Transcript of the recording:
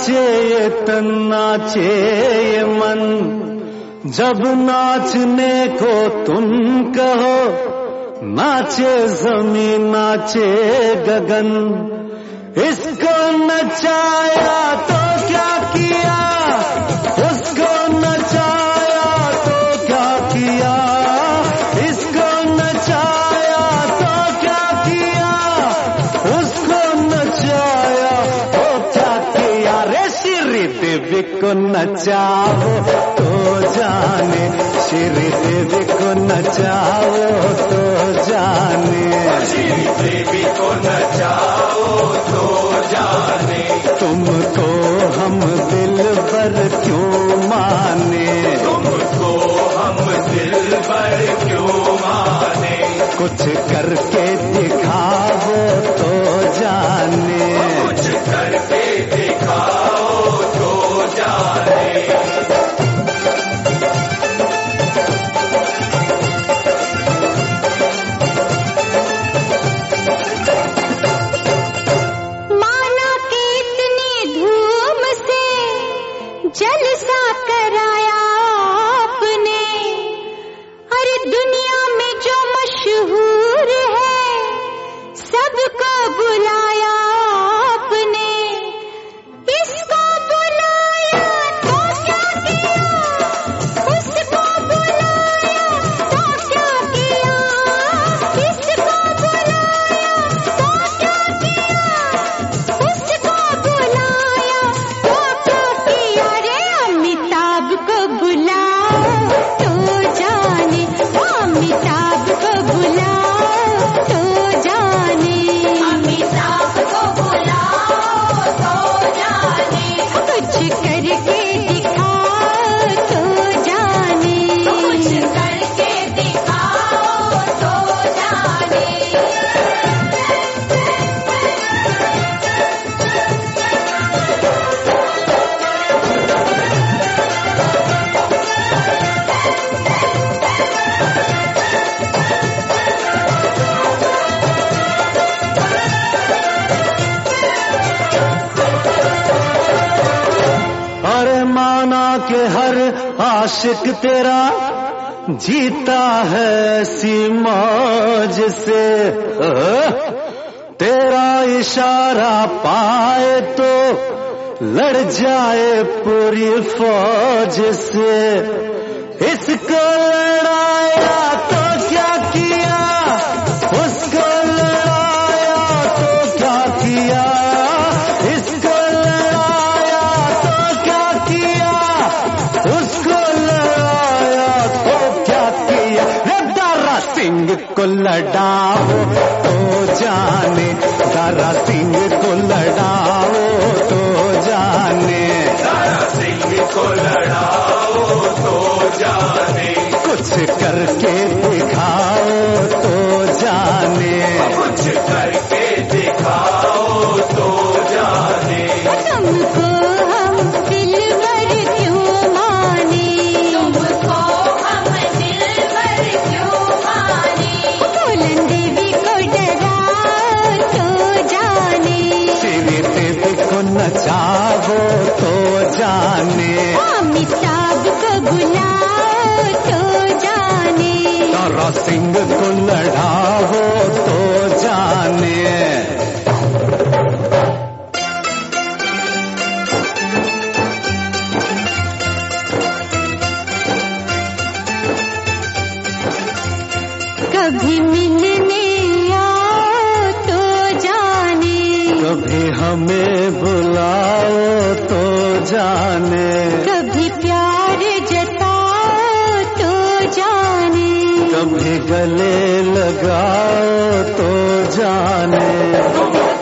नाचे ये तन नाचे ये मन, जब नाचने को तुम कहो, नाचे जमीन नाचे गगन। इसको नचाया तो क्या किया, उसको नचाया तो क्या किया, इसको नचाया तो क्या किया, उसको नचाया तो क्या किया। रे श्री देवी को नचाओ तो जाने, श्री देवी को नचाओ तो जाने, श्री देवी को नचाओ तो जाने। तुमको हम दिल भर क्यों माने, तुमको हम दिल भर क्यों माने। कुछ करके दिखाओ तो जाने, कुछ करके दिखाओ तो जाने। जलसा कराया आपने, अरे दुनिया में जो मशहूर है सबको बुलाया आपने। इसको बुलाया तो क्या किया, उसको बुलाया तो क्या किया, इसको बुलाया तो क्या किया, उसको बुलाया तो क्या किया। अमिताभ को बुलाओ तो जाने, अमिताभ को बुलाओ तो जाने, अमिताभ को बुलाओ तो जाने। कुछ करके दिखाओ तो जाने, कुछ करके दिखाओ तो जाने। अरे माना कि हर आशिक तेरा जीता है ऐसी मौज से, तेरा इशारा पाए तो लड़ जाए पूरी फौज से। इसको लड़ाया तो क्या किया, उसको लड़ाया तो क्या किया, इसको लड़ाया तो क्या किया, उसको लड़ाया तो क्या किया। दारा सिंह को लड़ाओ तो जाने, दारा सिंह को लड़ाओ तो जाने, दारा सिंह को लड़ाओ तो जाने। कुछ करके दिखाओ तो जाने, कुछ करके दिखाओ तो जाने। तुमको हम दिल भर क्यों माने, तुमको हम दिल भर क्यों माने। फूलन देवी को डराओ तो जाने, श्री देवी को नचाओ तो जाने, अमिताभ को बुलाओ तो जाने, दारा सिंह को लड़ाओ तो जाने। कभी मिलने आओ तो जाने, कभी हमें बुलाओ तो जाने, कभी प्यार जताओ तो जाने, कभी गले लगाओ तो जाने।